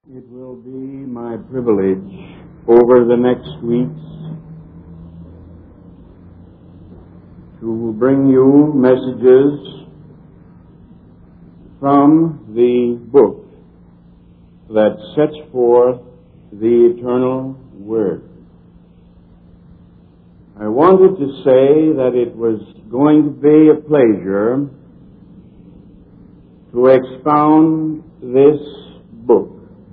It will be my privilege over the next weeks to bring you messages from the book that sets forth the eternal Word. I wanted to say that it was going to be a pleasure to expound this book,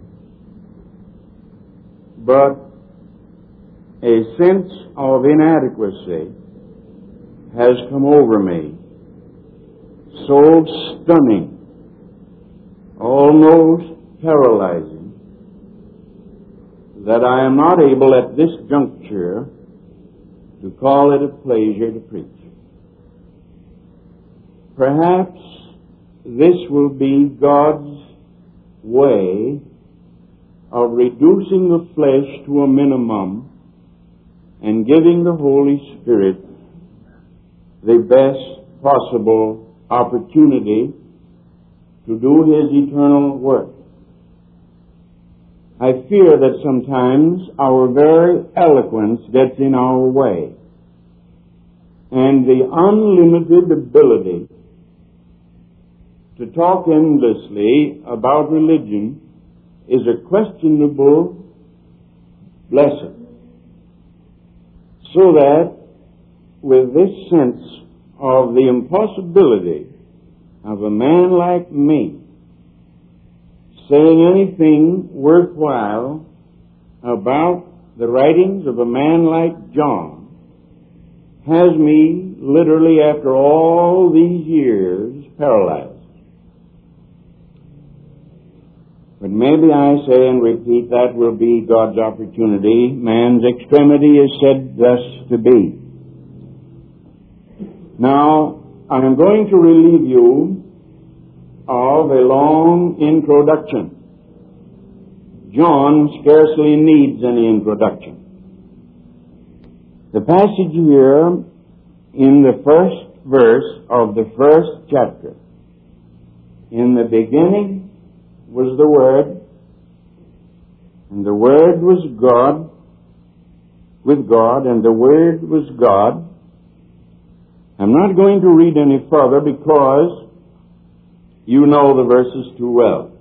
but a sense of inadequacy has come over me, so stunning, almost paralyzing, that I am not able at this juncture to call it a pleasure to preach. Perhaps this will be God's way of reducing the flesh to a minimum and giving the Holy Spirit the best possible opportunity to do His eternal work. I fear that sometimes our very eloquence gets in our way, and the unlimited ability to talk endlessly about religion is a questionable blessing. So that with this sense of the impossibility of a man like me saying anything worthwhile about the writings of a man like John has me literally, after all these years, paralyzed. But maybe I say and repeat, that will be God's opportunity. Man's extremity is said thus to be. Now, I am going to relieve you of a long introduction. John scarcely needs any introduction. The passage here in the first verse of the first chapter, in the beginning was the Word, and the Word was God, with God, and the Word was God. I'm not going to read any further because you know the verses too well.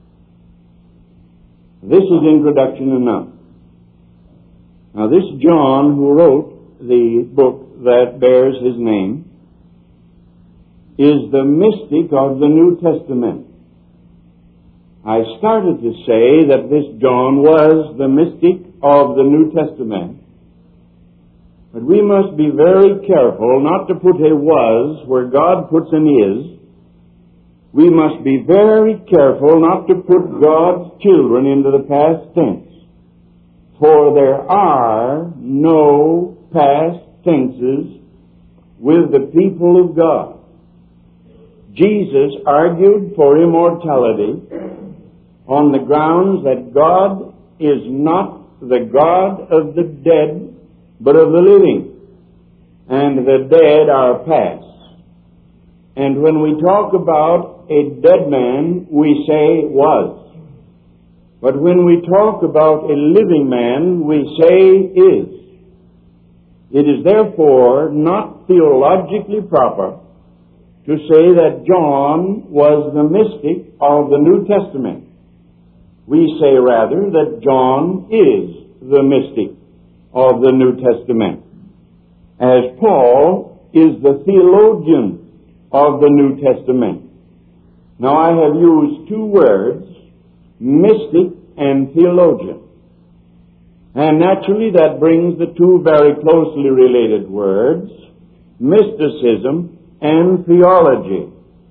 This is introduction enough. Now this John, who wrote the book that bears his name, is the mystic of the New Testament. I started to say that this John was the mystic of the New Testament. But we must be very careful not to put a was where God puts an is. We must be very careful not to put God's children into the past tense. For there are no past tenses with the people of God. Jesus argued for immortality on the grounds that God is not the God of the dead, but of the living. And the dead are past. And when we talk about a dead man, we say was. But when we talk about a living man, we say is. It is therefore not theologically proper to say that John was the mystic of the New Testament. We say rather that John is the mystic of the New Testament, as Paul is the theologian of the New Testament. Now I have used two words, mystic and theologian. And naturally that brings the two very closely related words, mysticism and theology.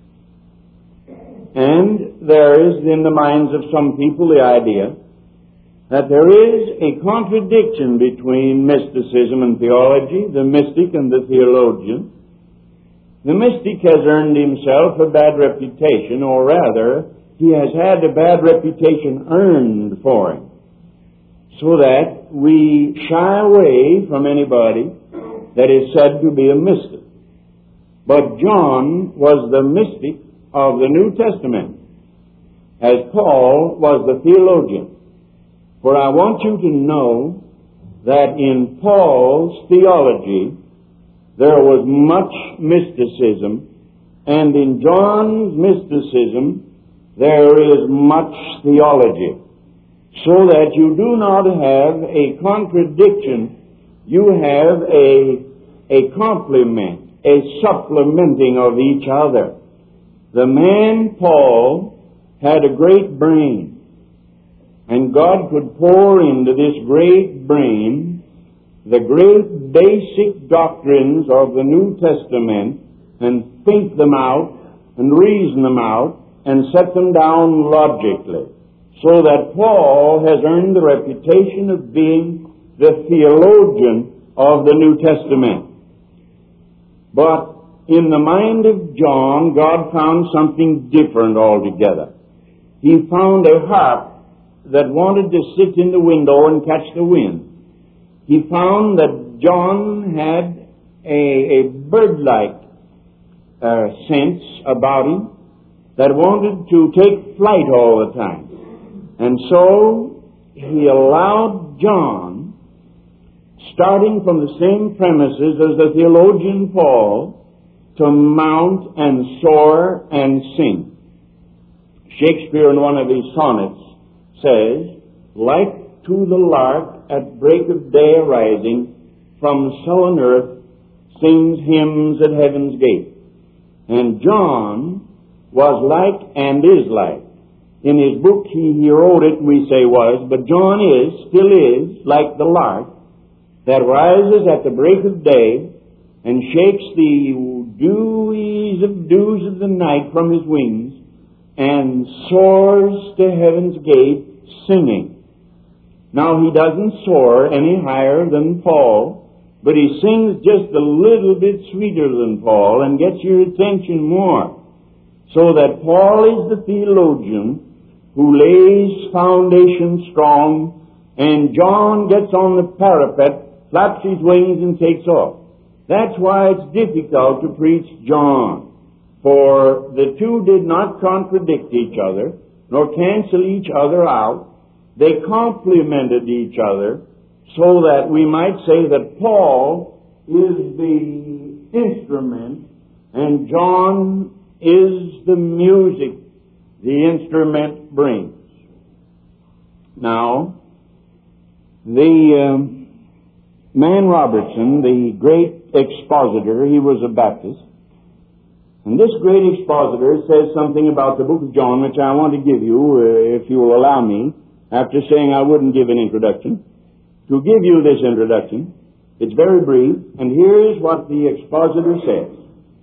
And there is in the minds of some people the idea that there is a contradiction between mysticism and theology, the mystic and the theologian. The mystic has earned himself a bad reputation, or rather, he has had a bad reputation earned for him, so that we shy away from anybody that is said to be a mystic. But John was the mystic of the New Testament. as Paul was the theologian. For I want you to know that in Paul's theology there was much mysticism, and in John's mysticism there is much theology. So that you do not have a contradiction, you have a complement, a supplementing of each other. The man Paul had a great brain, and God could pour into this great brain the great basic doctrines of the New Testament and think them out and reason them out and set them down logically, so that Paul has earned the reputation of being the theologian of the New Testament. But in the mind of John, God found something different altogether. He found a harp that wanted to sit in the window and catch the wind. He found that John had a bird-like sense about him that wanted to take flight all the time. And so he allowed John, starting from the same premises as the theologian Paul, to mount and soar and sing. Shakespeare in one of his sonnets says, like to the lark at break of day arising, from sullen earth sings hymns at heaven's gate. And John was like and is like. In his book he wrote it, we say was, but John still is, like the lark that rises at the break of day and shakes the dews of the night from his wings and soars to heaven's gate singing. Now he doesn't soar any higher than Paul, but he sings just a little bit sweeter than Paul and gets your attention more. So that Paul is the theologian who lays foundation strong, and John gets on the parapet, flaps his wings, and takes off. That's why it's difficult to preach John, for the two did not contradict each other, nor cancel each other out. They complemented each other, so that we might say that Paul is the instrument, and John is the music the instrument brings. Now, the man Robertson, the great expositor, he was a Baptist, and this great expositor says something about the book of John, which I want to give you, if you will allow me, after saying I wouldn't give an introduction, to give you this introduction. It's very brief, and here's what the expositor says.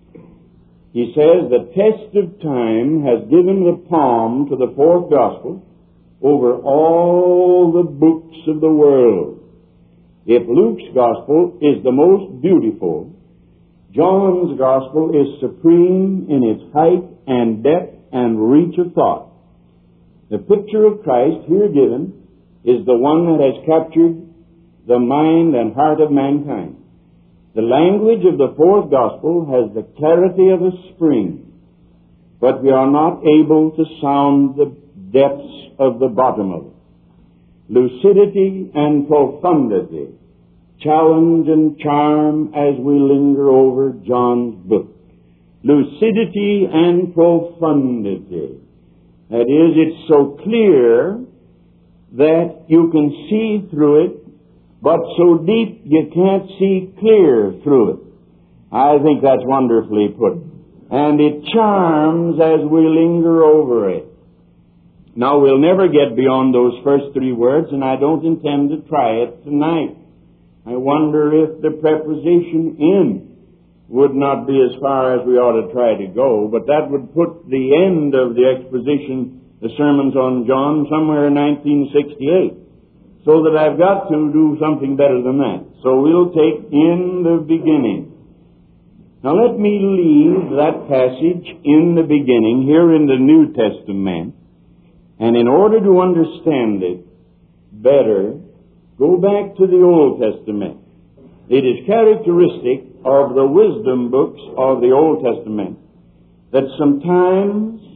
He says, the test of time has given the palm to the fourth gospel over all the books of the world. If Luke's gospel is the most beautiful, John's gospel is supreme in its height and depth and reach of thought. The picture of Christ here given is the one that has captured the mind and heart of mankind. The language of the fourth gospel has the clarity of a spring, but we are not able to sound the depths of the bottom of it. Lucidity and profundity challenge and charm as we linger over John's book. Lucidity and profundity. That is, it's so clear that you can see through it, but so deep you can't see clear through it. I think that's wonderfully put. And it charms as we linger over it. Now, we'll never get beyond those first three words, and I don't intend to try it tonight. I wonder if the preposition in would not be as far as we ought to try to go, but that would put the end of the exposition, the sermons on John, somewhere in 1968. So that I've got to do something better than that. So we'll take in the beginning. Now let me leave that passage in the beginning here in the New Testament, and in order to understand it better, go back to the Old Testament. It is characteristic of the wisdom books of the Old Testament that sometimes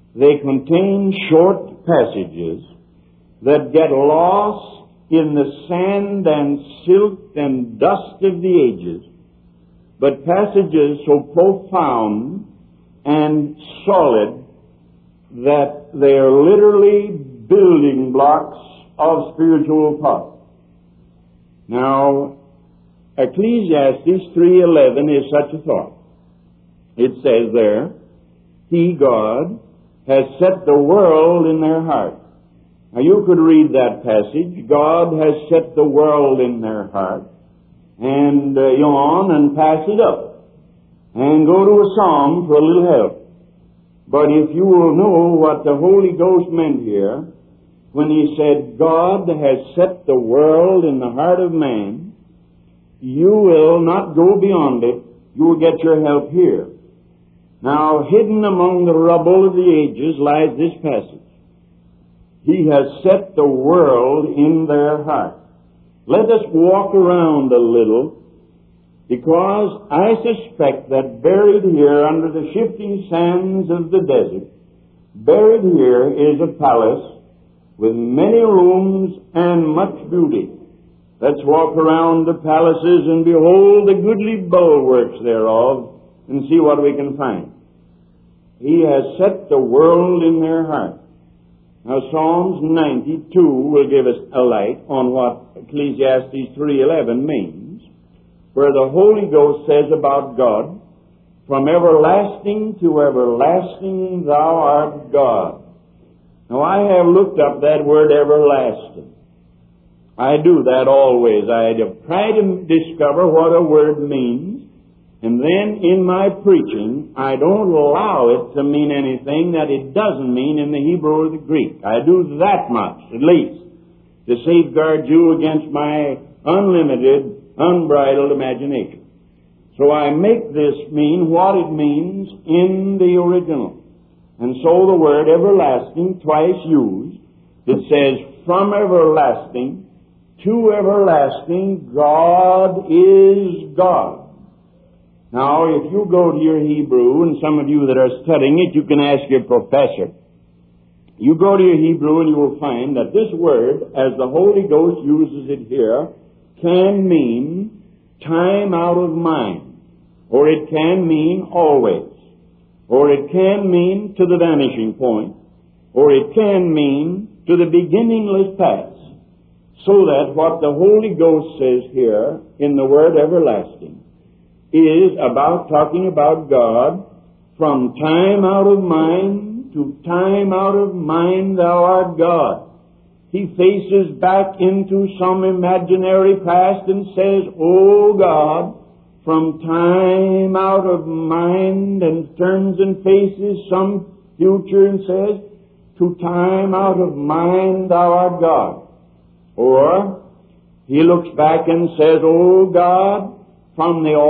They contain short passages that get lost in the sand and silt and dust of the ages, but passages so profound and solid that they are literally building blocks of spiritual thought. Now, Ecclesiastes 3:11 is such a thought. It says there, He, God, has set the world in their heart. Now you could read that passage, God has set the world in their heart, and yawn and pass it up, and go to a psalm for a little help. But if you will know what the Holy Ghost meant here, when He said, God has set the world in the heart of man, you will not go beyond it. You will get your help here. Now, hidden among the rubble of the ages lies this passage. He has set the world in their heart. Let us walk around a little, because I suspect that buried here under the shifting sands of the desert, buried here is a palace with many rooms and much beauty. Let's walk around the palaces and behold the goodly bulwarks thereof and see what we can find. He has set the world in their heart. Now Psalms 92 will give us a light on what Ecclesiastes 3:11 means, where the Holy Ghost says about God, from everlasting to everlasting thou art God. Now I have looked up that word everlasting. I do that always. I try to discover what a word means, and then in my preaching, I don't allow it to mean anything that it doesn't mean in the Hebrew or the Greek. I do that much, at least, to safeguard you against my unlimited, unbridled imagination. So I make this mean what it means in the original. And so the word everlasting, twice used, it says, from everlasting to everlasting, God is God. Now, if you go to your Hebrew, and some of you that are studying it, you can ask your professor. You go to your Hebrew and you will find that this word, as the Holy Ghost uses it here, can mean time out of mind, or it can mean always, or it can mean to the vanishing point, or it can mean to the beginningless past. So that what the Holy Ghost says here in the word everlasting is about talking about God from time out of mind to time out of mind thou art God. He faces back into some imaginary past and says, O God, from time out of mind, and turns and faces some future and says, to time out of mind thou art God. Or he looks back and says, O God, from the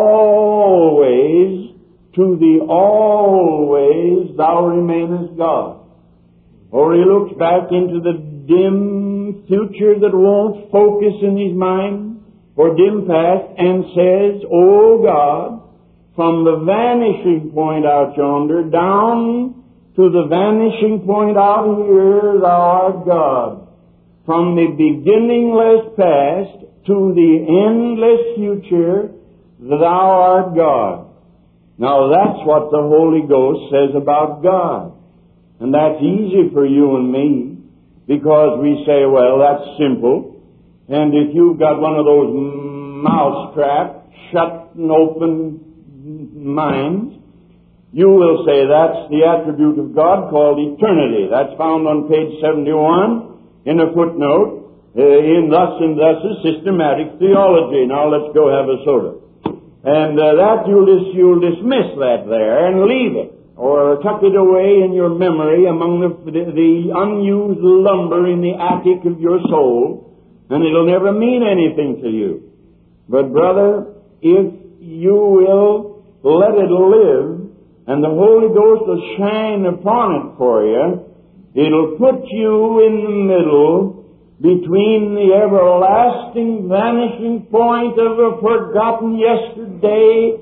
always to the always thou remainest God. Or he looks back into the dim future that won't focus in his mind, or dim past, and says, O God, from the vanishing point out yonder down to the vanishing point out here thou art God. From the beginningless past to the endless future, thou art God. Now that's what the Holy Ghost says about God. And that's easy for you and me, because we say, well, that's simple. And if you've got one of those mousetrap, shut and open minds, you will say that's the attribute of God called eternity. That's found on page 71. In a footnote, in thus and thus a systematic theology. Now let's go have a soda. And that you'll dismiss that there and leave it, or tuck it away in your memory among the unused lumber in the attic of your soul, and it'll never mean anything to you. But brother, if you will let it live, and the Holy Ghost will shine upon it for you, it'll put you in the middle between the everlasting vanishing point of a forgotten yesterday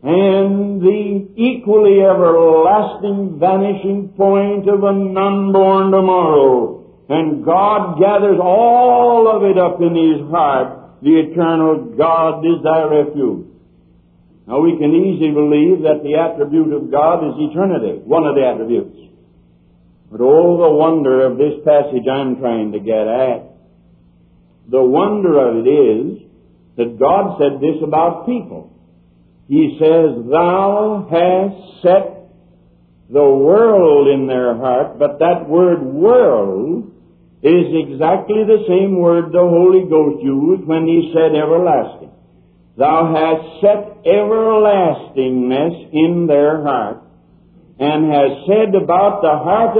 and the equally everlasting vanishing point of an unborn tomorrow. And God gathers all of it up in His heart. The eternal God is thy refuge. Now we can easily believe that the attribute of God is eternity, one of the attributes. But oh, the wonder of this passage I'm trying to get at. The wonder of it is that God said this about people. He says, Thou hast set the world in their heart, but that word world is exactly the same word the Holy Ghost used when He said everlasting. Thou hast set everlastingness in their heart, and hast said about the heart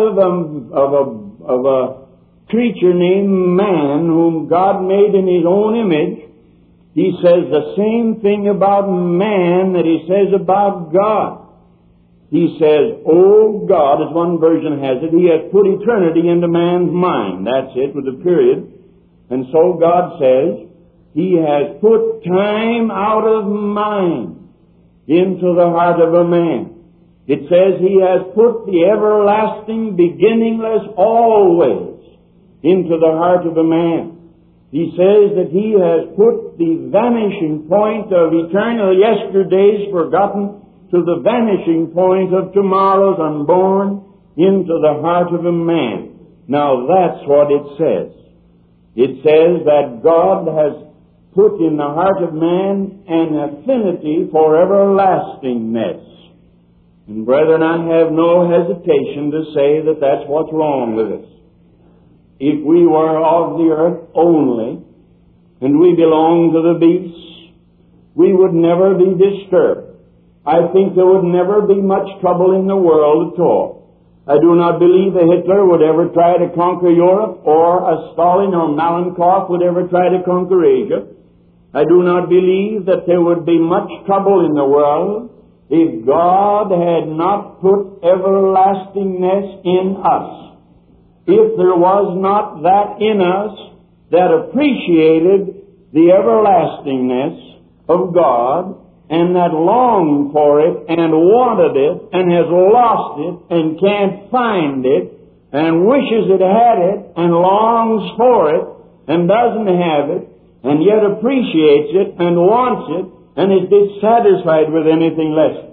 of a creature named man, whom God made in His own image. He says the same thing about man that He says about God. He says, Oh God, as one version has it, He has put eternity into man's mind. That's it, with a period. And so God says, He has put time out of mind into the heart of a man. It says He has put the everlasting, beginningless, always into the heart of a man. He says that He has put the vanishing point of eternal yesterdays forgotten to the vanishing point of tomorrow's unborn into the heart of a man. Now that's what it says. It says that God has put in the heart of man an affinity for everlastingness. And brethren, I have no hesitation to say that that's what's wrong with us. If we were of the earth only, and we belonged to the beasts, we would never be disturbed. I think there would never be much trouble in the world at all. I do not believe a Hitler would ever try to conquer Europe, or a Stalin or Malenkov would ever try to conquer Asia. I do not believe that there would be much trouble in the world if God had not put everlastingness in us. If there was not that in us that appreciated the everlastingness of God, and that longed for it, and wanted it, and has lost it, and can't find it, and wishes it had it, and longs for it, and doesn't have it, and yet appreciates it, and wants it, and is dissatisfied with anything less.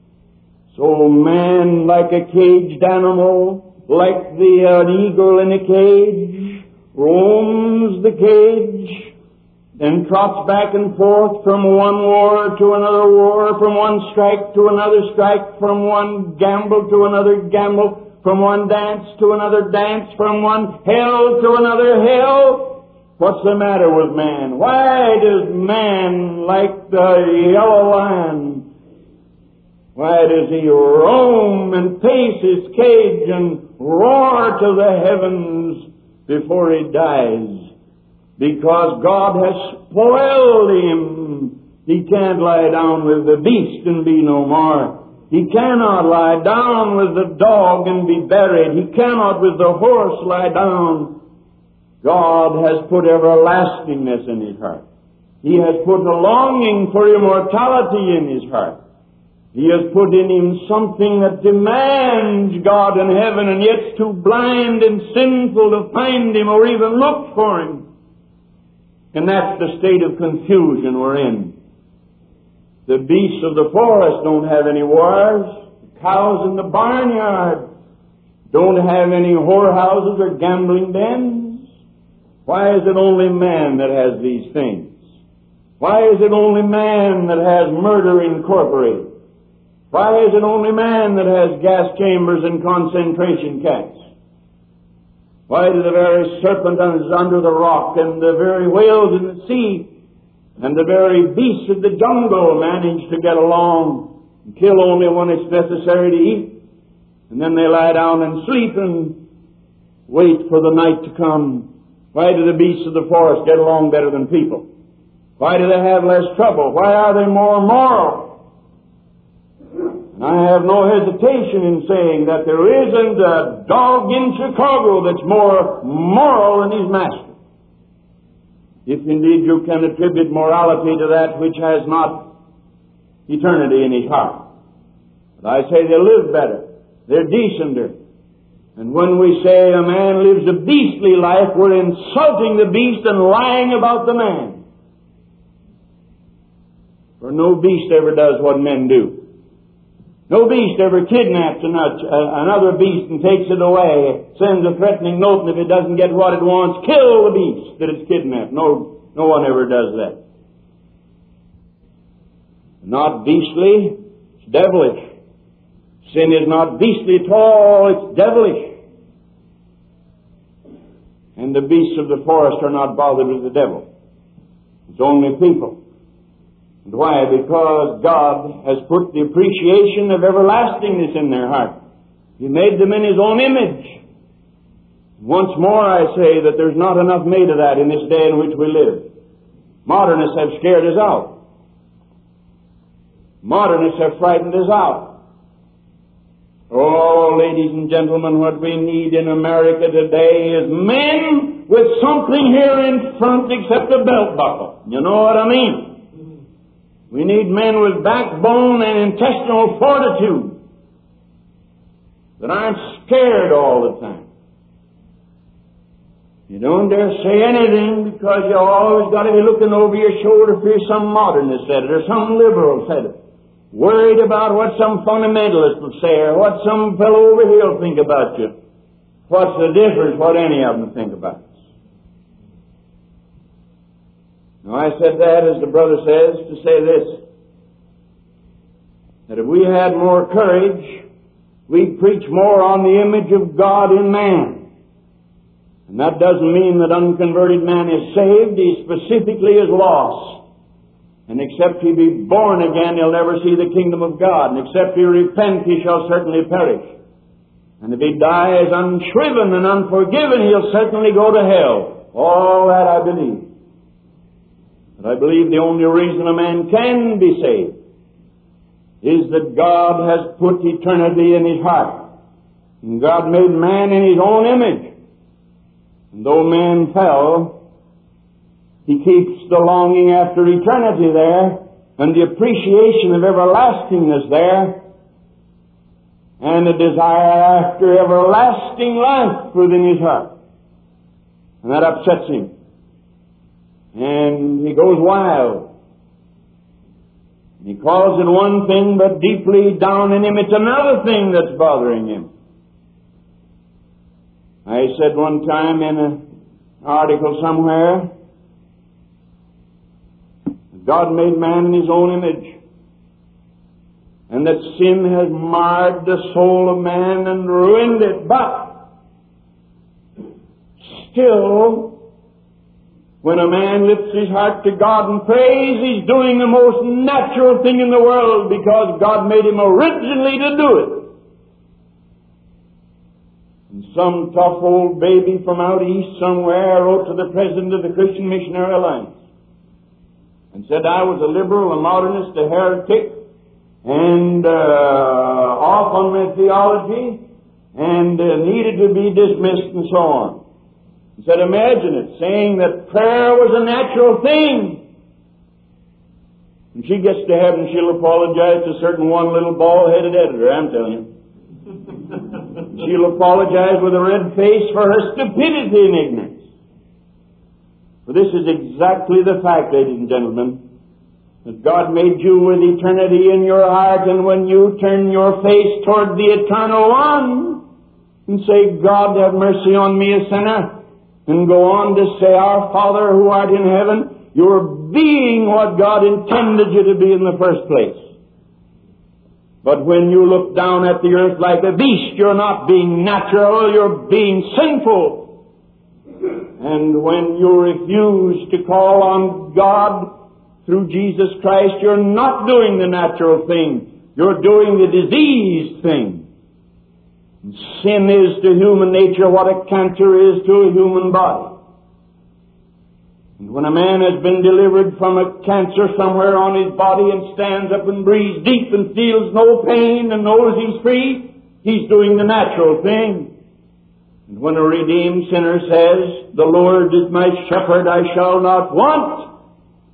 So man, like a caged animal, like an eagle in a cage, roams the cage, and trots back and forth from one war to another war, from one strike to another strike, from one gamble to another gamble, from one dance to another dance, from one hell to another hell. What's the matter with man? Why does man, like the yellow lion, why does he roam and pace his cage and roar to the heavens before he dies? Because God has spoiled him. He can't lie down with the beast and be no more. He cannot lie down with the dog and be buried. He cannot with the horse lie down. God has put everlastingness in his heart. He has put a longing for immortality in his heart. He has put in him something that demands God in heaven, and yet's too blind and sinful to find him or even look for him. And that's the state of confusion we're in. The beasts of the forest don't have any wars. The cows in the barnyard don't have any whorehouses or gambling dens. Why is it only man that has these things? Why is it only man that has murder incorporated? Why is it only man that has gas chambers and concentration camps? Why do the very serpent is under the rock, and the very whales in the sea, and the very beasts of the jungle manage to get along and kill only when it's necessary to eat, and then they lie down and sleep and wait for the night to come? Why do the beasts of the forest get along better than people? Why do they have less trouble? Why are they more moral? And I have no hesitation in saying that there isn't a dog in Chicago that's more moral than his master. If indeed you can attribute morality to that which has not eternity in his heart. But I say they live better. They're decenter. And when we say a man lives a beastly life, we're insulting the beast and lying about the man. For no beast ever does what men do. No beast ever kidnaps another beast and takes it away, sends a threatening note, and if it doesn't get what it wants, kill the beast that it's kidnapped. No one ever does that. Not beastly, it's devilish. Sin is not beastly at all, it's devilish. And the beasts of the forest are not bothered with the devil. It's only people. And why? Because God has put the appreciation of everlastingness in their heart. He made them in His own image. Once more I say that there's not enough made of that in this day in which we live. Modernists have scared us out. Modernists have frightened us out. Oh, ladies and gentlemen, what we need in America today is men with something here in front except a belt buckle. You know what I mean? We need men with backbone and intestinal fortitude that aren't scared all the time. You don't dare say anything because you always got to be looking over your shoulder for some modernist said it or some liberal said it. Worried about what some fundamentalist will say or what some fellow over here will think about you. What's the difference what any of them think about us? Now I said that, as the brother says, to say this. That if we had more courage, we'd preach more on the image of God in man. And that doesn't mean that unconverted man is saved. He specifically is lost. And except he be born again, he'll never see the kingdom of God. And except he repent, he shall certainly perish. And if he dies unshriven and unforgiven, he'll certainly go to hell. All that I believe. But I believe the only reason a man can be saved is that God has put eternity in his heart. And God made man in His own image. And though man fell, He keeps the longing after eternity there, and the appreciation of everlastingness there, and the desire after everlasting life within his heart. And that upsets him. And he goes wild. He calls it one thing, but deeply down in him it's another thing that's bothering him. I said one time in an article somewhere, God made man in His own image, and that sin has marred the soul of man and ruined it. But still, when a man lifts his heart to God and prays, he's doing the most natural thing in the world because God made him originally to do it. And some tough old baby from out east somewhere wrote to the president of the Christian Missionary Alliance and said I was a liberal, a modernist, a heretic, and off on my theology, and needed to be dismissed and so on. He said, imagine it, saying that prayer was a natural thing. When she gets to heaven, she'll apologize to a certain one little bald-headed editor, I'm telling you. She'll apologize with a red face for her stupidity and ignorance. For this is exactly the fact, ladies and gentlemen, that God made you with eternity in your heart, and when you turn your face toward the Eternal One and say, God, have mercy on me, a sinner, and go on to say, Our Father who art in heaven, you're being what God intended you to be in the first place. But when you look down at the earth like a beast, you're not being natural, you're being sinful. And when you refuse to call on God through Jesus Christ, you're not doing the natural thing. You're doing the diseased thing. And sin is to human nature what a cancer is to a human body. And when a man has been delivered from a cancer somewhere on his body and stands up and breathes deep and feels no pain and knows he's free, he's doing the natural thing. And when a redeemed sinner says, the Lord is my shepherd, I shall not want,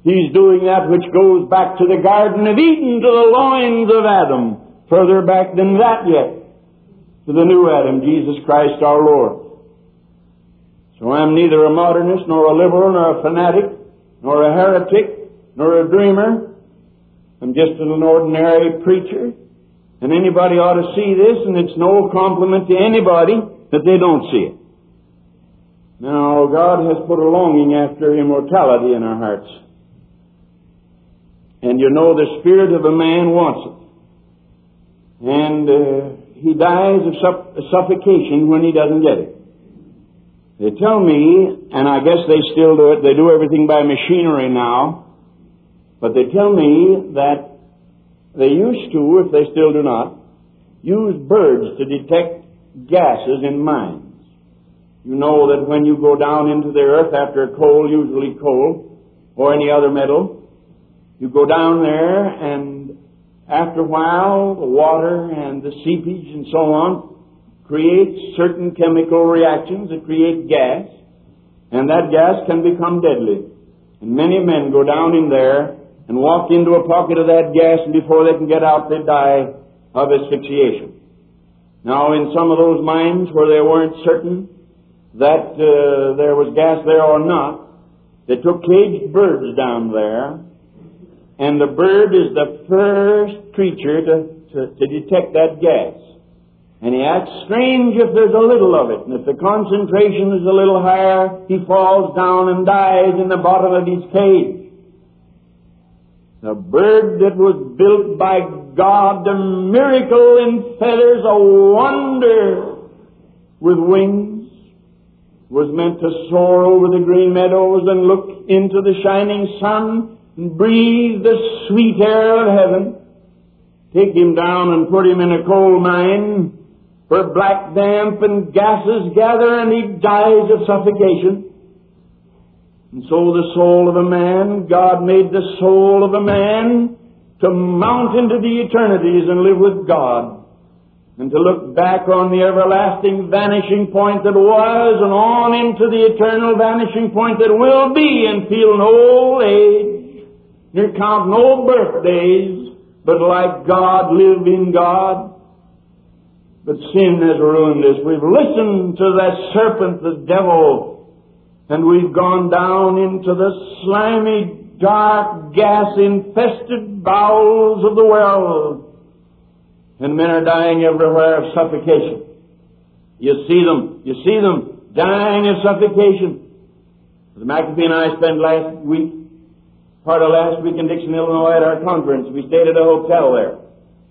He's doing that which goes back to the Garden of Eden, to the loins of Adam. Further back than that yet, to the new Adam, Jesus Christ our Lord. So I'm neither a modernist, nor a liberal, nor a fanatic, nor a heretic, nor a dreamer. I'm just an ordinary preacher. And anybody ought to see this, and it's no compliment to anybody that they don't see it. Now, God has put a longing after immortality in our hearts. And you know the spirit of a man wants it. And he dies of suffocation when he doesn't get it. They tell me, and I guess they still do it, they do everything by machinery now, but they tell me that they used to, if they still do not, use birds to detect gases in mines. You know that when you go down into the earth after coal, usually coal, or any other metal, you go down there, and after a while, the water and the seepage and so on create certain chemical reactions that create gas, and that gas can become deadly. And many men go down in there and walk into a pocket of that gas, and before they can get out, they die of asphyxiation. Now, in some of those mines where they weren't certain that there was gas there or not, they took caged birds down there, and the bird is the first creature to detect that gas. And he acts strange if there's a little of it. And if the concentration is a little higher, he falls down and dies in the bottom of his cage. The bird that was built by God, a miracle in feathers, a wonder with wings, was meant to soar over the green meadows and look into the shining sun and breathe the sweet air of heaven. Take him down and put him in a coal mine where black damp and gases gather, and he dies of suffocation. And so the soul of a man, God made the soul of a man to mount into the eternities and live with God, and to look back on the everlasting vanishing point that was, and on into the eternal vanishing point that will be, and feel no old age, nor count no birthdays, but like God, live in God. But sin has ruined us. We've listened to that serpent, the devil, and we've gone down into the slimy, dark, gas-infested bowels of the world. And men are dying everywhere of suffocation. You see them dying of suffocation. The McAfee and I spent part of last week in Dixon, Illinois at our conference. We stayed at a hotel there.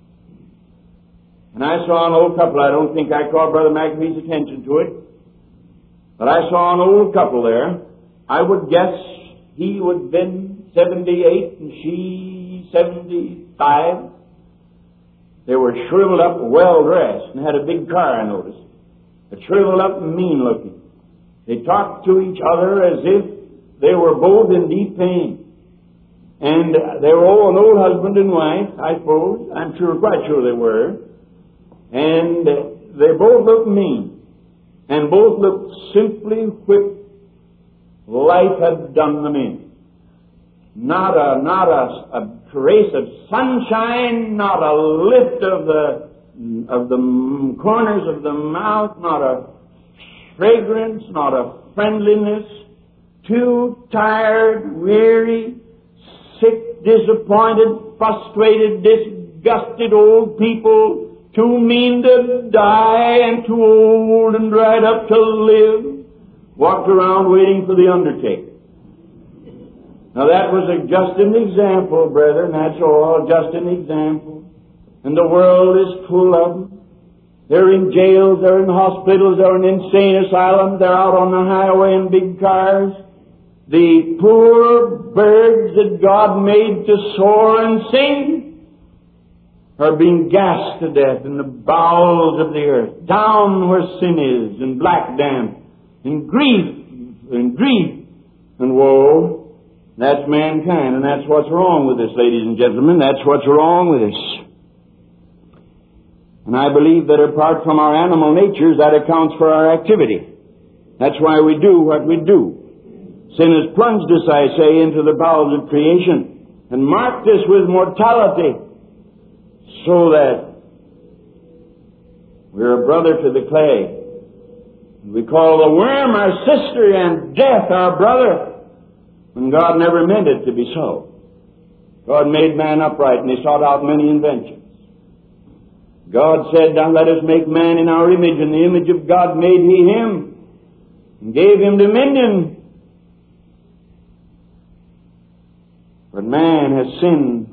And I saw an old couple. I don't think I called Brother McAfee's attention to it, but I saw an old couple there. I would guess he would have been 78 and she 75. They were shriveled up, well-dressed, and had a big car, I noticed. But shriveled up and mean-looking. They talked to each other as if they were both in deep pain. And they were an old husband and wife, I suppose. I'm quite sure they were. And they both looked mean. And both looked simply whipped. Life had done them in. Not a trace of sunshine, not a lift of the corners of the mouth, not a fragrance, not a friendliness. Too tired, weary, sick, disappointed, frustrated, disgusted old people, too mean to die and too old and dried up to live, walked around waiting for the undertaker. Now that was just an example, brethren, that's all, just an example. And the world is full of them. They're in jails, they're in hospitals, they're in insane asylums, they're out on the highway in big cars. The poor birds that God made to soar and sing are being gassed to death in the bowels of the earth, down where sin is, and black damp, and grief, and woe. That's mankind, and that's what's wrong with us, ladies and gentlemen. That's what's wrong with us. And I believe that apart from our animal natures, that accounts for our activity. That's why we do what we do. Sin has plunged us, I say, into the bowels of creation and marked us with mortality so that we're a brother to the clay. We call the worm our sister and death our brother, when God never meant it to be so. God made man upright, and he sought out many inventions. God said, "Now let us make man in our image. In the image of God made he him, and gave him dominion." But man has sinned,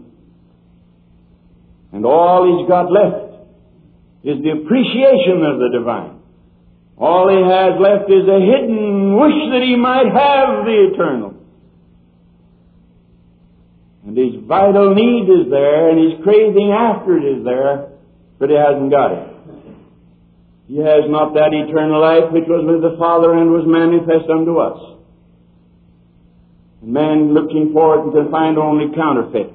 and all he's got left is the appreciation of the divine. All he has left is a hidden wish that he might have the eternal. And his vital need is there, and his craving after it is there, but he hasn't got it. He has not that eternal life which was with the Father and was manifest unto us. And man looking for it and can find only counterfeit.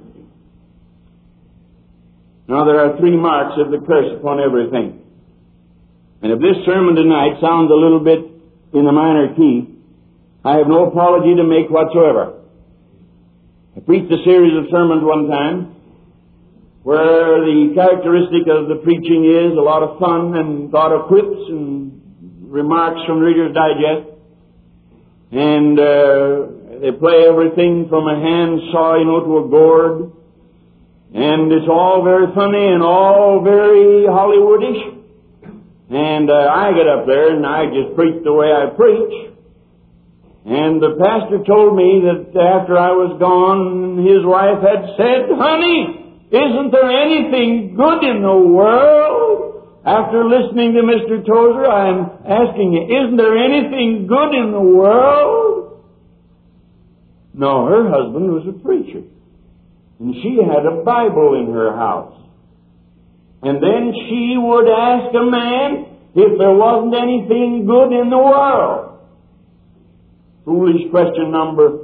Now there are three marks of the curse upon everything. And if this sermon tonight sounds a little bit in the minor key, I have no apology to make whatsoever. I preached a series of sermons one time where the characteristic of the preaching is a lot of fun and thought of quips and remarks from Reader's Digest. And they play everything from a handsaw, to a gourd. And it's all very funny and all very Hollywoodish. And I get up there and I just preach the way I preach. And the pastor told me that after I was gone, his wife had said, "Honey, isn't there anything good in the world?" After listening to Mr. Tozer, I'm asking you, isn't there anything good in the world? No, her husband was a preacher. And she had a Bible in her house. And then she would ask a man if there wasn't anything good in the world. Foolish question number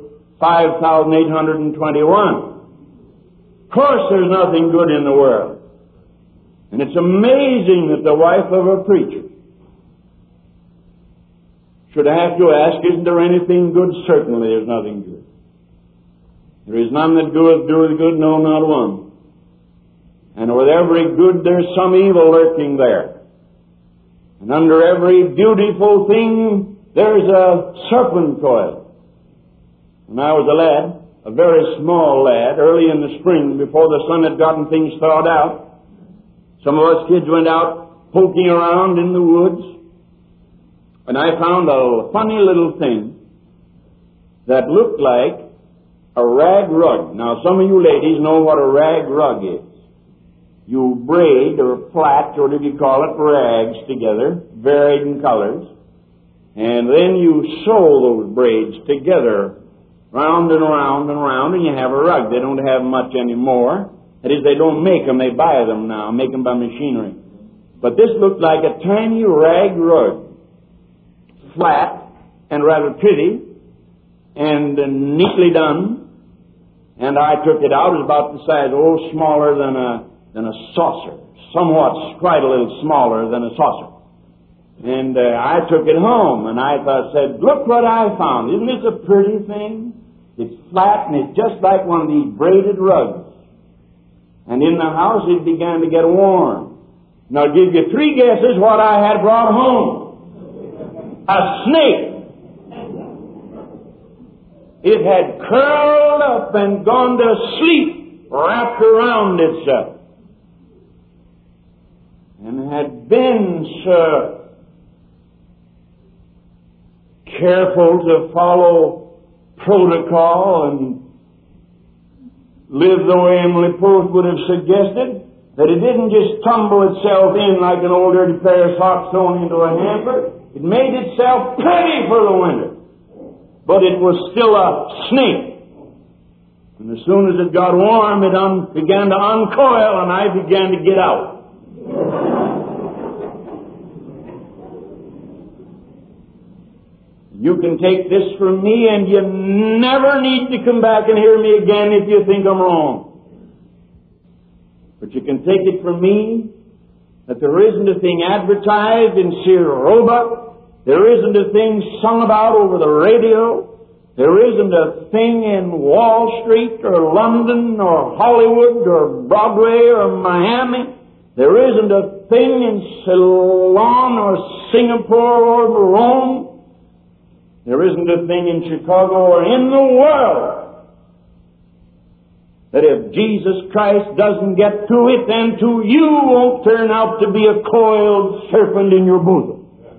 5,821. Of course there's nothing good in the world. And it's amazing that the wife of a preacher should have to ask, isn't there anything good? Certainly there's nothing good. There is none that doeth good, no, not one. And with every good there's some evil lurking there. And under every beautiful thing there's a serpent coil. When I was a lad, a very small lad, early in the spring, before the sun had gotten things thawed out, some of us kids went out poking around in the woods, and I found a funny little thing that looked like a rag rug. Now, some of you ladies know what a rag rug is. You braid or plait, or whatever you call it, rags together, varied in colors, and then you sew those braids together round and round and round, and you have a rug. They don't have much anymore. That is, they don't make them. They buy them now, make them by machinery. But this looked like a tiny rag rug, flat and rather pretty and neatly done. And I took it out. It was about the size, smaller than a saucer, somewhat, quite a little smaller than a saucer. And I took it home, and I said, "Look what I found. Isn't this a pretty thing? It's flat, and it's just like one of these braided rugs." And in the house, it began to get warm. Now, I'll give you 3 guesses what I had brought home. A snake. It had curled up and gone to sleep, wrapped around itself, and had been so careful to follow protocol and live the way Emily Post would have suggested, that it didn't just tumble itself in like an old dirty pair of socks thrown into a hamper. It made itself pretty for the winter. But it was still a snake. And as soon as it got warm, it began to uncoil, and I began to get out. You can take this from me, and you never need to come back and hear me again if you think I'm wrong. But you can take it from me that there isn't a thing advertised in Sir Roebuck, there isn't a thing sung about over the radio, There isn't a thing in Wall Street or London or Hollywood or Broadway or Miami. There isn't a thing in Ceylon or Singapore or Rome. There isn't a thing in Chicago or in the world that if Jesus Christ doesn't get to it, then to you won't turn out to be a coiled serpent in your bosom.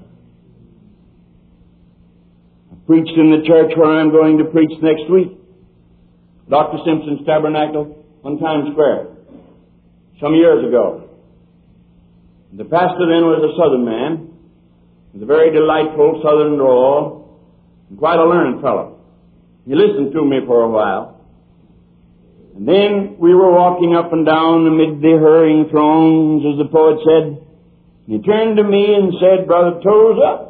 Preached in the church where I'm going to preach next week, Dr. Simpson's Tabernacle on Times Square, some years ago. The pastor then was a Southern man, with a very delightful Southern drawl, and quite a learned fellow. He listened to me for a while, and then we were walking up and down amid the hurrying throngs, as the poet said, and he turned to me and said, "Brother Tozer,"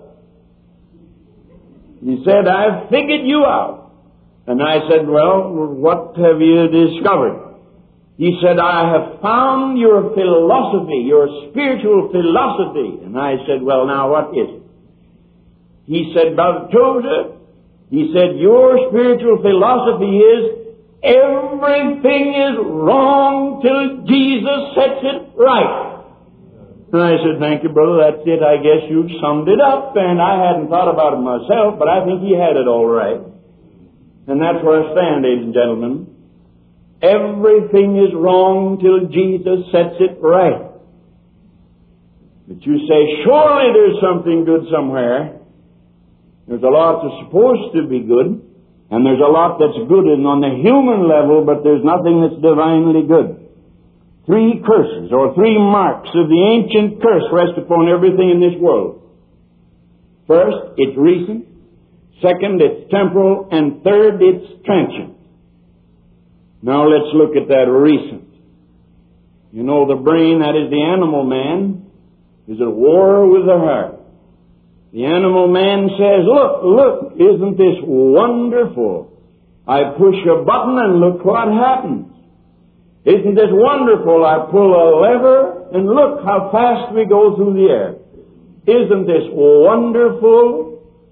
he said, "I've figured you out." And I said, "Well, what have you discovered?" He said, "I have found your philosophy, your spiritual philosophy." And I said, "Well, now what is it?" He said, "Brother Tozer," he said, "your spiritual philosophy is everything is wrong till Jesus sets it right." And I said, "Thank you, brother, that's it. I guess you've summed it up." And I hadn't thought about it myself, but I think he had it all right. And that's where I stand, ladies and gentlemen. Everything is wrong till Jesus sets it right. But you say, surely there's something good somewhere. There's a lot that's supposed to be good, and there's a lot that's good on the human level, but there's nothing that's divinely good. 3 curses, or 3 marks of the ancient curse rest upon everything in this world. First, it's recent. Second, it's temporal. And third, it's transient. Now let's look at that recent. You know, the brain, that is the animal man, is at war with the heart. The animal man says, look, isn't this wonderful? I push a button and look what happens. Isn't this wonderful? I pull a lever and look how fast we go through the air. Isn't this wonderful?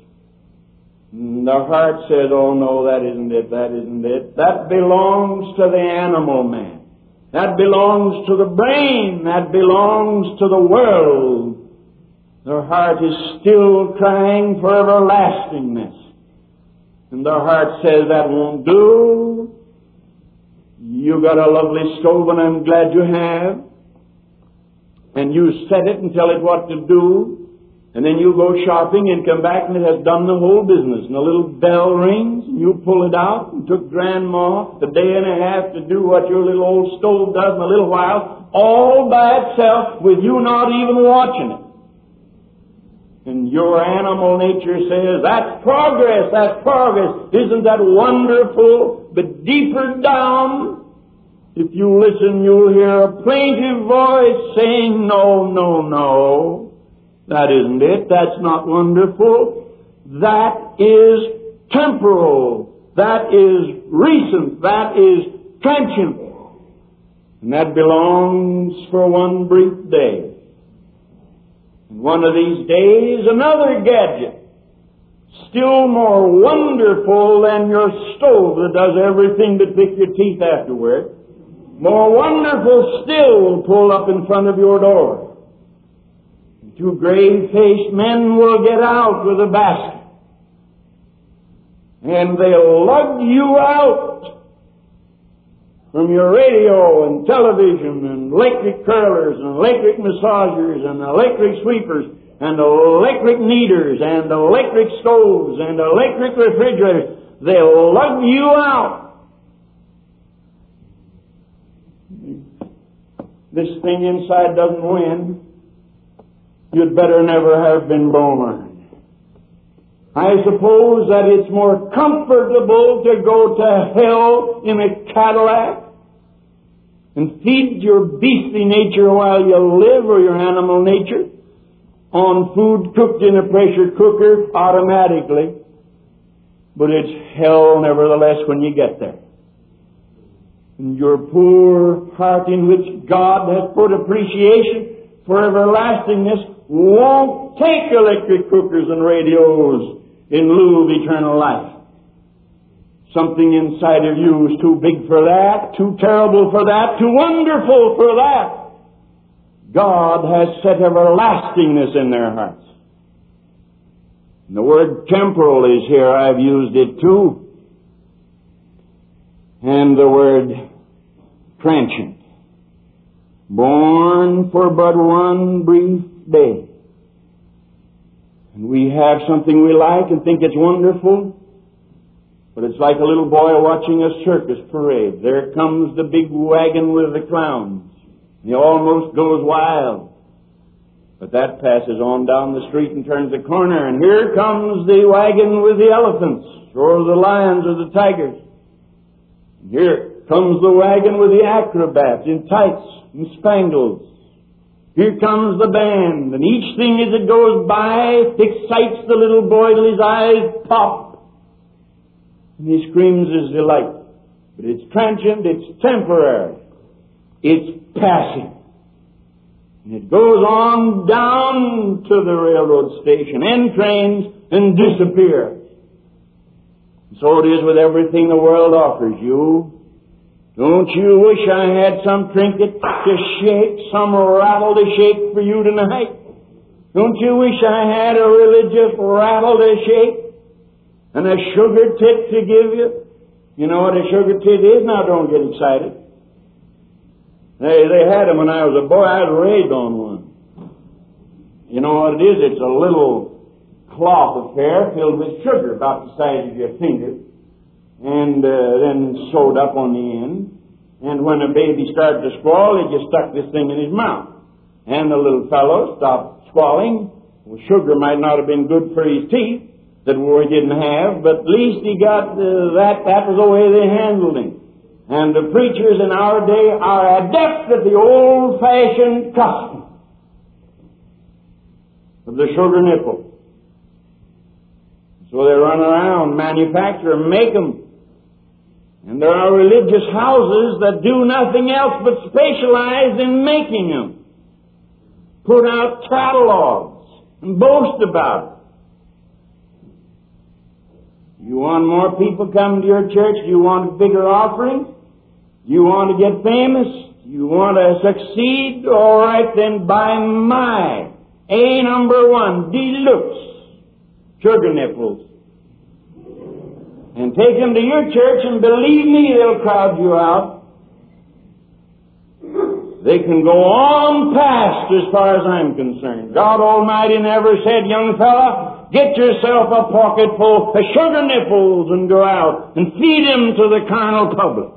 The heart says, oh no, that isn't it, that isn't it. That belongs to the animal man. That belongs to the brain. That belongs to the world. The heart is still crying for everlastingness. And the heart says, that won't do. You got a lovely stove, and I'm glad you have. And you set it and tell it what to do. And then you go shopping and come back and it has done the whole business. And a little bell rings and you pull it out, and took Grandma a day and a half to do what your little old stove does in a little while, all by itself with you not even watching it. And your animal nature says, that's progress, that's progress. Isn't that wonderful? But deeper down, if you listen, you'll hear a plaintive voice saying, no, no, no. That isn't it. That's not wonderful. That is temporal. That is recent. That is transient. And that belongs for one brief day. And one of these days, another gadget, still more wonderful than your stove that does everything but pick your teeth afterward, more wonderful still, will pull up in front of your door. 2 grave-faced men will get out with a basket, and they'll lug you out from your radio and television and electric curlers and electric massagers and electric sweepers and electric kneaders and electric stoves and electric refrigerators. They'll lug you out. This thing inside doesn't win. You'd better never have been born. I suppose that it's more comfortable to go to hell in a Cadillac and feed your beastly nature while you live, or your animal nature, on food cooked in a pressure cooker automatically. But it's hell nevertheless when you get there. And your poor heart, in which God has put appreciation for everlastingness, won't take electric cookers and radios in lieu of eternal life. Something inside of you is too big for that, too terrible for that, too wonderful for that. God has set everlastingness in their hearts. And the word temporal is here. I've used it too. And the word transient. Born for but one brief day. And we have something we like and think it's wonderful. But it's like a little boy watching a circus parade. There comes the big wagon with the clowns. He almost goes wild. But that passes on down the street and turns the corner, and here comes the wagon with the elephants, or the lions, or the tigers. And here comes the wagon with the acrobats in tights and spangles. Here comes the band, and each thing as it goes by excites the little boy till his eyes pop. And he screams his delight. But it's transient, it's temporary, it's passing. And it goes on down to the railroad station, and trains, and disappears. So it is with everything the world offers you. Don't you wish I had some trinket to shake, some rattle to shake for you tonight? Don't you wish I had a religious rattle to shake? And a sugar tit to give you? You know what a sugar tit is? Now don't get excited. They had them when I was a boy. I was raised on one. You know what it is? It's a little cloth affair filled with sugar about the size of your finger, and then sewed up on the end. And when a baby started to squall, they just stuck this thing in his mouth. And the little fellow stopped squalling. Well, sugar might not have been good for his teeth, that he didn't have, but at least he got that was the way they handled him. And the preachers in our day are adept at the old-fashioned custom of the sugar nipple. So they run around, manufacture, make them. And there are religious houses that do nothing else but specialize in making them. Put out catalogs and boast about it. You want more people coming to your church? You want a bigger offering? You want to get famous? You want to succeed? All right, then buy my A#1 Deluxe sugar nipples and take them to your church, and believe me, they'll crowd you out. They can go on past as far as I'm concerned. God Almighty never said, young fella, get yourself a pocketful of sugar nipples and go out and feed them to the carnal public.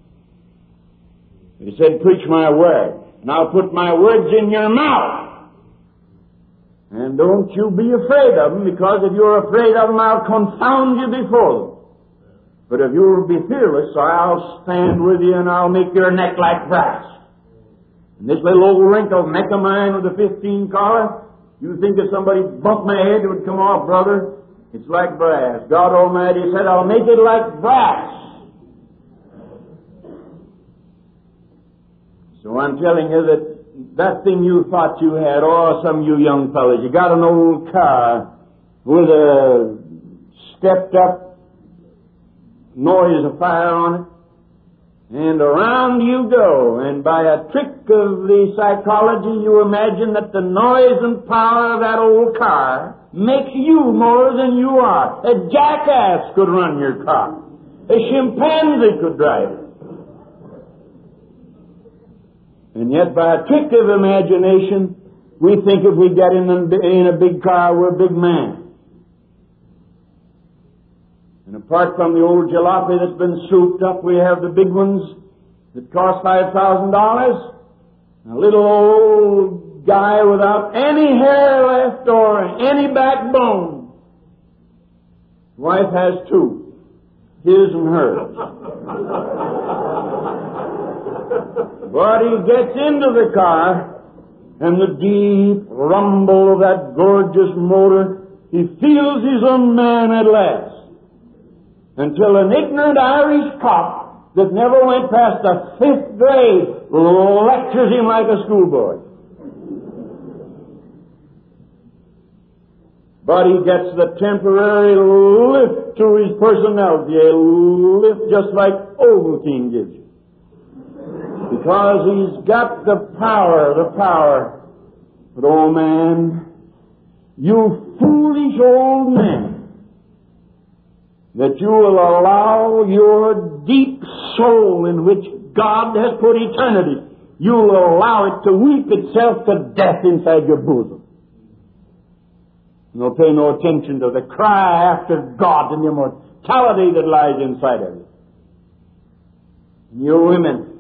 He said, preach my word, and I'll put my words in your mouth. And don't you be afraid of them, because if you're afraid of them, I'll confound you before them. But if you'll be fearless, I'll stand with you and I'll make your neck like brass. And this little old wrinkled neck of mine with a 15 collar, you think if somebody bumped my head, it would come off, brother? It's like brass. God Almighty said, I'll make it like brass. So I'm telling you that thing you thought you had, oh, some of you young fellas, you got an old car with a stepped-up noise of fire on it, and around you go, and by a trick of the psychology, you imagine that the noise and power of that old car makes you more than you are. A jackass could run your car. A chimpanzee could drive it. And yet, by a trick of imagination, we think if we get in a big car, we're a big man. And apart from the old jalopy that's been souped up, we have the big ones that cost $5,000. A little old guy without any hair left or any backbone. Wife has two, his and hers. But he gets into the car, and the deep rumble of that gorgeous motor, he feels he's a man at last. Until an ignorant Irish cop that never went past the 5th grade lectures him like a schoolboy. but he gets the temporary lift to his personality, a lift just like Ovaltine gives you. Because he's got the power. But oh man, you foolish old man, that you will allow your deep soul in which God has put eternity, you will allow it to weep itself to death inside your bosom. You'll pay no attention to the cry after God and the immortality that lies inside of you. And you women,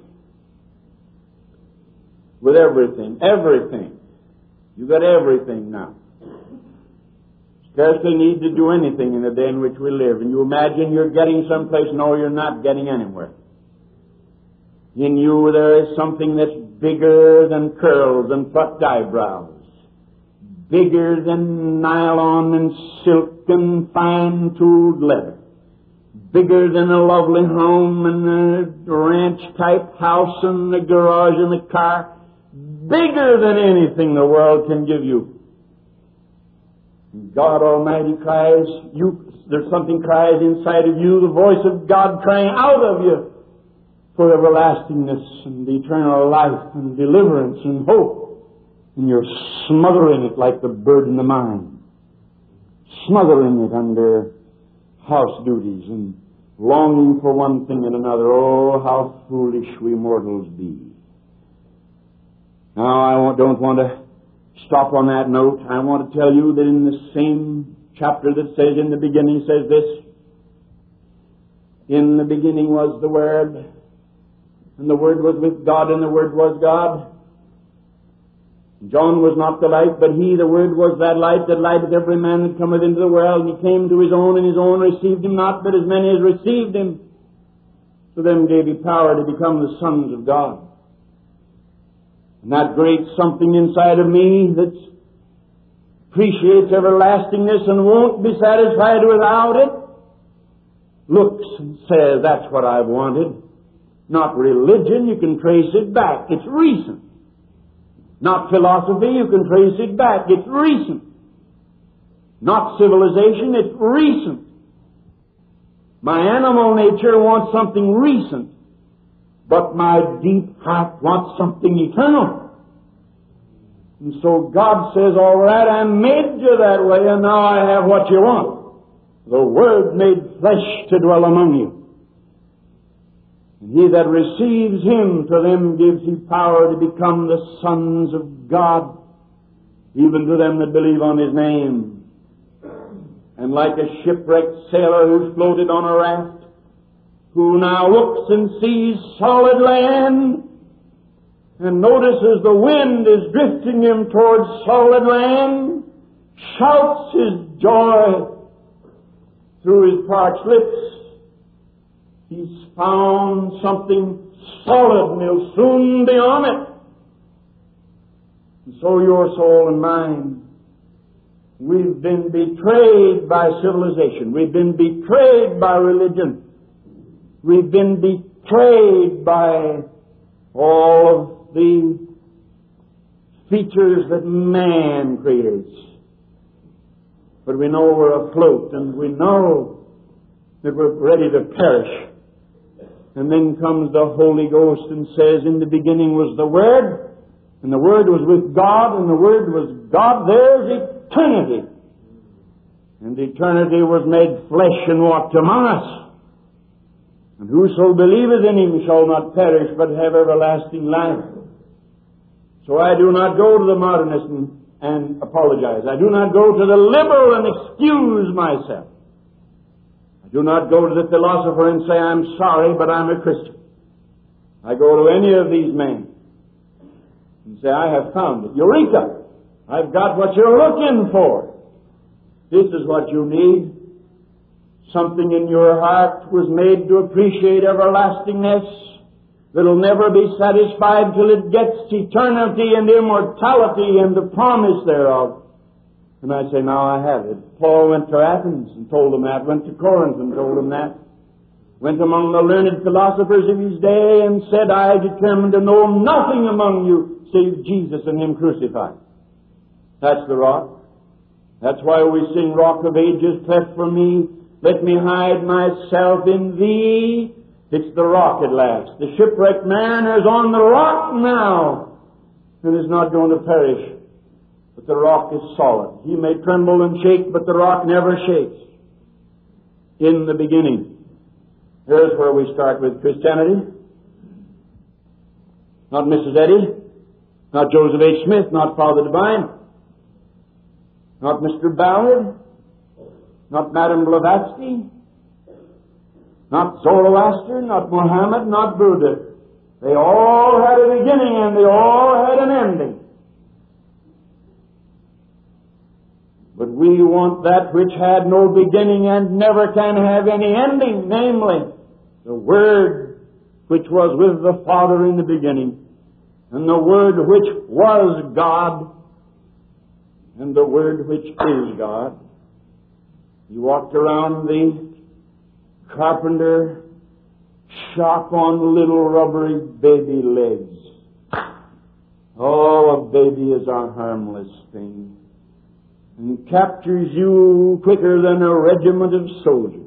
with everything. You got everything now. Scarcely need to do anything in the day in which we live. And you imagine you're getting someplace. No, you're not getting anywhere. In you there is something that's bigger than curls and plucked eyebrows. Bigger than nylon and silk and fine-tooled leather. Bigger than a lovely home and a ranch-type house and a garage and a car. Bigger than anything the world can give you. God Almighty cries, there's something cries inside of you, the voice of God crying out of you for everlastingness and eternal life and deliverance and hope. And you're smothering it like the bird in the mine. Smothering it under house duties and longing for one thing and another. Oh, how foolish we mortals be. Now, I don't want to stop on that note. I want to tell you that in the same chapter that says in the beginning says this, in the beginning was the Word, and the Word was with God, and the Word was God. John was not the light, but he, the Word, was that lighteth every man that cometh into the world. And he came to his own, and his own received him not, but as many as received him, to them gave he power to become the sons of God. And that great something inside of me that appreciates everlastingness and won't be satisfied without it, looks and says, that's what I wanted. Not religion, you can trace it back. It's recent. Not philosophy, you can trace it back. It's recent. Not civilization, it's recent. My animal nature wants something recent, but my deep heart wants something eternal. And so God says, all right, I made you that way, and now I have what you want. The Word made flesh to dwell among you. And he that receives him, to them gives he power to become the sons of God, even to them that believe on his name. And like a shipwrecked sailor who's floated on a raft, who now looks and sees solid land, and notices the wind is drifting him towards solid land, shouts his joy through his parched lips. He's found something solid, and he'll soon be on it. And so your soul and mine, we've been betrayed by civilization. We've been betrayed by religion. We've been betrayed by all of the features that man creates. But we know we're afloat, and we know that we're ready to perish. And then comes the Holy Ghost and says, in the beginning was the Word, and the Word was with God, and the Word was God. There's eternity. And eternity was made flesh and walked among us. And whoso believeth in him shall not perish, but have everlasting life. So I do not go to the modernist and apologize. I do not go to the liberal and excuse myself. I do not go to the philosopher and say, I'm sorry, but I'm a Christian. I go to any of these men and say, I have found it. Eureka! I've got what you're looking for. This is what you need. Something in your heart was made to appreciate everlastingness that'll never be satisfied till it gets eternity and immortality and the promise thereof. And I say, now I have it. Paul went to Athens and told them that. Went to Corinth and told them that. Went among the learned philosophers of his day and said, I determined to know nothing among you save Jesus and Him crucified. That's the rock. That's why we sing, Rock of Ages, cleft for me. Let me hide myself in Thee. It's the rock at last. The shipwrecked man is on the rock now and is not going to perish. But the rock is solid. He may tremble and shake, but the rock never shakes. In the beginning. Here's where we start with Christianity. Not Mrs. Eddy, not Joseph H. Smith, not Father Divine, not Mr. Ballard, not Madame Blavatsky, not Zoroaster, not Muhammad, not Buddha. They all had a beginning and they all had an ending. But we want that which had no beginning and never can have any ending, namely, the Word which was with the Father in the beginning, and the Word which was God, and the Word which is God. He walked around the carpenter shop on little rubbery baby legs. Oh, a baby is a harmless thing, and captures you quicker than a regiment of soldiers.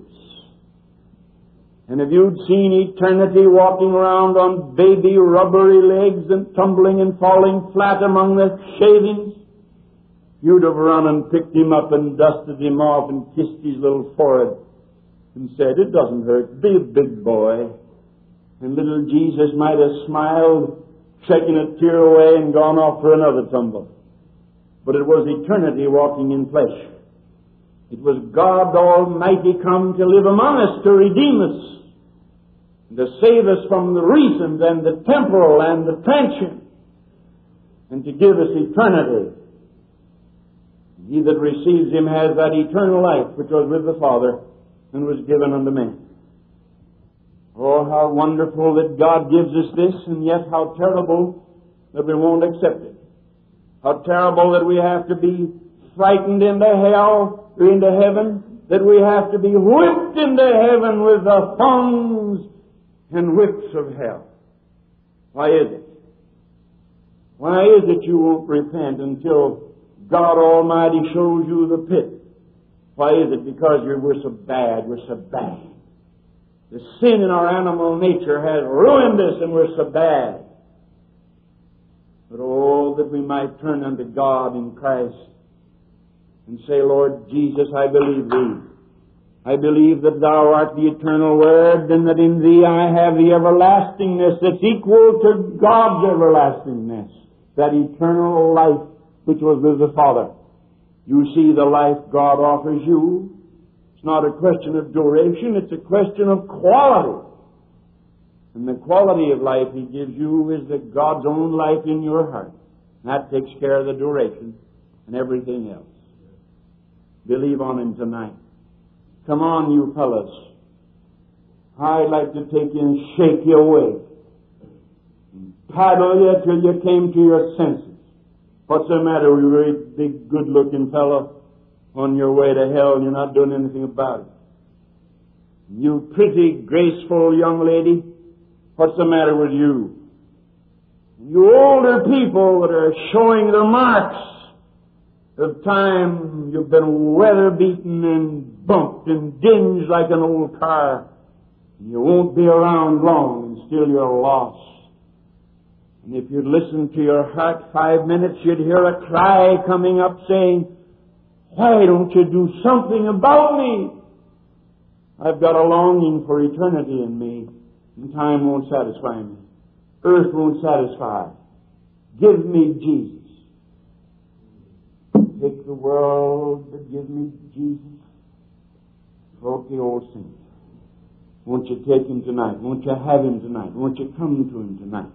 And if you'd seen eternity walking around on baby rubbery legs and tumbling and falling flat among the shavings, you'd have run and picked him up and dusted him off and kissed his little forehead and said, "It doesn't hurt, be a big boy." And little Jesus might have smiled, shaken a tear away and gone off for another tumble. But it was eternity walking in flesh. It was God Almighty come to live among us, to redeem us, to save us from the recent and the temporal and the transient, and to give us eternity. He that receives Him has that eternal life which was with the Father and was given unto men. Oh, how wonderful that God gives us this, and yet how terrible that we won't accept it. How terrible that we have to be frightened into hell or into heaven, that we have to be whipped into heaven with the thongs and whips of hell. Why is it? Why is it you won't repent until God Almighty shows you the pit? Why is it? Because we're so bad. We're so bad. The sin in our animal nature has ruined us, and we're so bad. But oh, that we might turn unto God in Christ and say, "Lord Jesus, I believe Thee. I believe that Thou art the eternal Word, and that in Thee I have the everlastingness that's equal to God's everlastingness, that eternal life which was with the Father." You see the life God offers you. It's not a question of duration, it's a question of quality. And the quality of life He gives you is that God's own life in your heart. And that takes care of the duration and everything else. Believe on Him tonight. Come on, you fellas. I'd like to take you and shake you awake. And paddle you till you came to your senses. What's the matter with you, very big, good-looking fellow on your way to hell and you're not doing anything about it? You pretty, graceful young lady, what's the matter with you? You older people that are showing the marks of time, you've been weather-beaten and bumped and dinged like an old car. You won't be around long and still you're lost. And if you'd listen to your heart 5 minutes, you'd hear a cry coming up saying, "Why don't you do something about me? I've got a longing for eternity in me, and time won't satisfy me. Earth won't satisfy. Give me Jesus. Take the world, but give me Jesus." Wrote the old saint. Won't you take Him tonight? Won't you have Him tonight? Won't you come to Him tonight?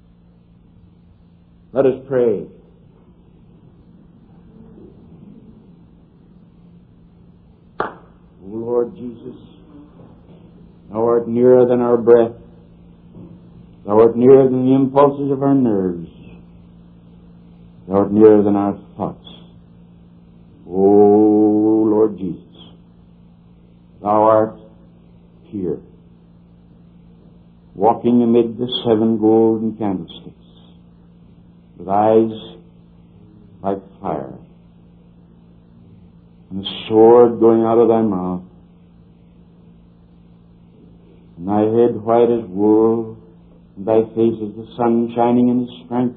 Let us pray. O Lord Jesus, Thou art nearer than our breath. Thou art nearer than the impulses of our nerves. Thou art nearer than our thoughts. O Lord Jesus, Thou art here, walking amid the 7 golden candlesticks, with eyes like fire, and a sword going out of thy mouth, and thy head white as wool, and thy face as the sun shining in his strength.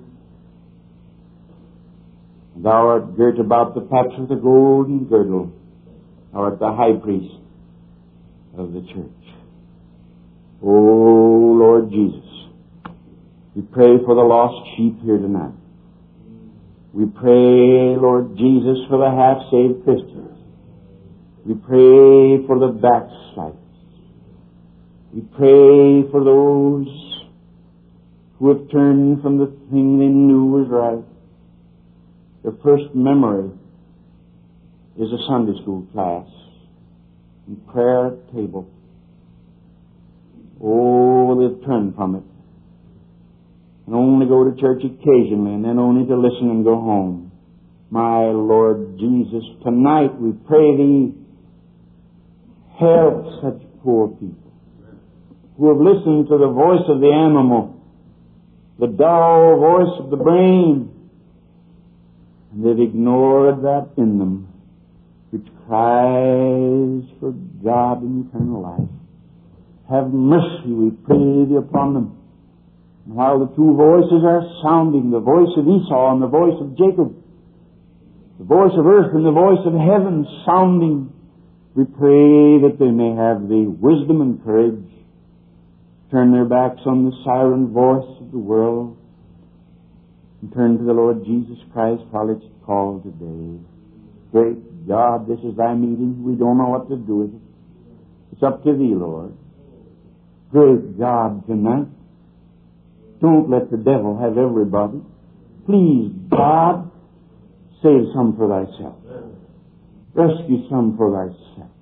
And thou art girt about the paps with a golden girdle. Thou art the high priest of the church. O Lord Jesus, we pray for the lost sheep here tonight. We pray, Lord Jesus, for the half-saved Christians. We pray for the backsliders. We pray for those who have turned from the thing they knew was right. Their first memory is a Sunday school class and prayer table. Oh, they've turned from it and only go to church occasionally and then only to listen and go home. My Lord Jesus, tonight we pray Thee, help such poor people who have listened to the voice of the animal, the dull voice of the brain, and they've ignored that in them which cries for God and eternal life. Have mercy, we pray Thee, upon them. And while the two voices are sounding, the voice of Esau and the voice of Jacob, the voice of earth and the voice of heaven sounding, we pray that they may have the wisdom and courage, turn their backs on the siren voice of the world, and turn to the Lord Jesus Christ while it's called today. Great God, this is Thy meeting. We don't know what to do with it. It's up to Thee, Lord. Great God, tonight, don't let the devil have everybody. Please, God, save some for Thyself. Rescue some for Thyself.